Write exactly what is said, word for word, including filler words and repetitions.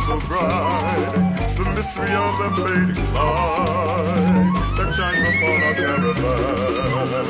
so bright, the mystery of the fading light that shines upon our caravan.